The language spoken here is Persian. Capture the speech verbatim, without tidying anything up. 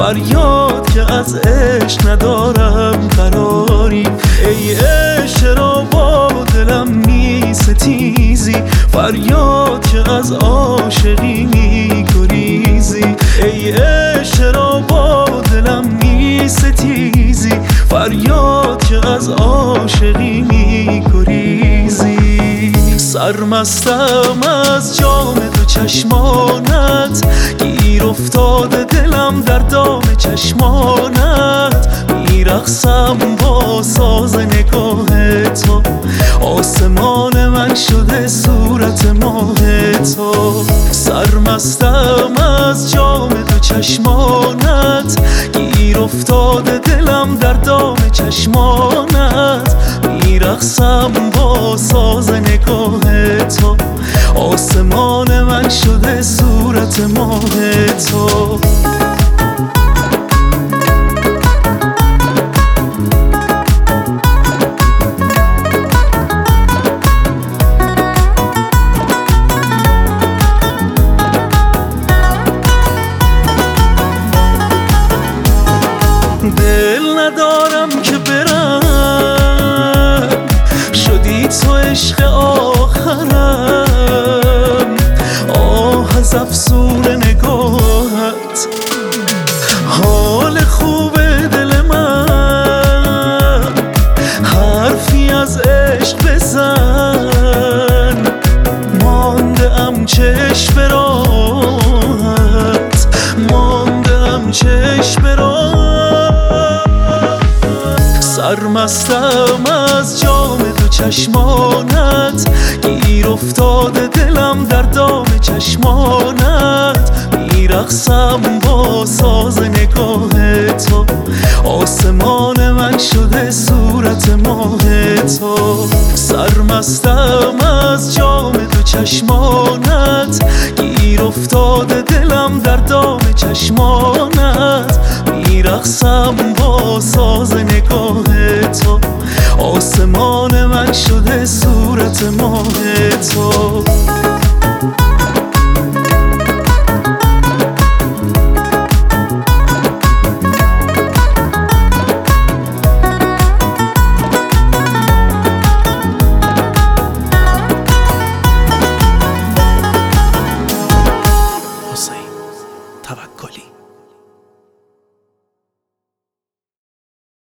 فریاد که از عشق ندارم قراری. ای عشق چرا با دلم می ستیزی، فریاد که از عاشقی می گریزی. ای عشق چرا با دلم می ستیزی، فریاد که از عاشقی می گریزی. سرمستم از جام تو چشمانت، گیر افتاده دلم در دام چشمانت. میرقصم با ساز نگاه تو، آسمان من شده صورت ماه تو. سرمستم از جام تو چشمانت، گیر افتاده دلم در دام چشمانت. میرقصم با ساز نگاه تو، آسمان من شده صورت ماه تو. دل ندارم که برم، شدی تو عشق آخرم. آه از افسون نگاهت، حال خوب دل من. حرفی از عشق بزن، مانده ام چشم به راهت، مانده ام چشم به راهت. سرمستم از جام تو چشمانت، گیر افتاده دلم در دام چشمانت. میرقصم با ساز نگاه تو، آسمان من شده صورت ماه تو. سرمستم از جام تو چشمانت، گیر افتاده دلم در دام چشمانت. میرقصم با ساز نگاه تو، آسمان من شده صورت ماه تو. حسین توکلی.